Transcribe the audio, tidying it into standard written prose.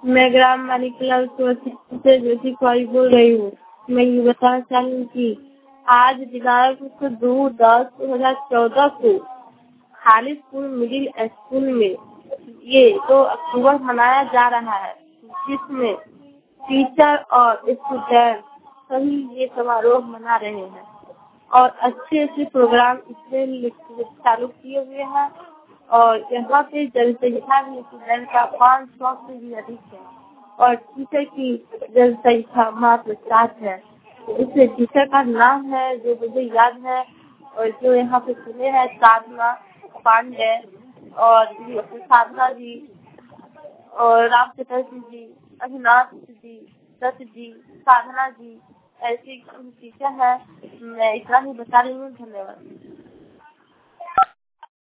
मैं ग्राम मानिकला से ज्योति कुमारी बोल रही हूँ। मैं ये बताना चाह रही हूँ कि आज दिनांक 2/10/2014 को खालिशपुर मिडिल स्कूल में ये 2 अक्टूबर मनाया जा रहा है, जिसमें टीचर और स्टूडेंट सभी ये समारोह मना रहे हैं और अच्छे प्रोग्राम इसमें चालू किए हुए हैं और यहाँ पे जनसंख्या भी स्टूडेंट का 500 से भी अधिक है और टीचर की जनसंख्या मात्र 7 है। इसमें टीचर का नाम है जो मुझे याद है और जो यहाँ पे सुने हैं साधना पांडे और साधना जी और रामचंद्र जी, अभिनाश जी, दत्त जी, साधना जी, ऐसी टीचर है। मैं इतना ही बता रही हूँ। धन्यवाद।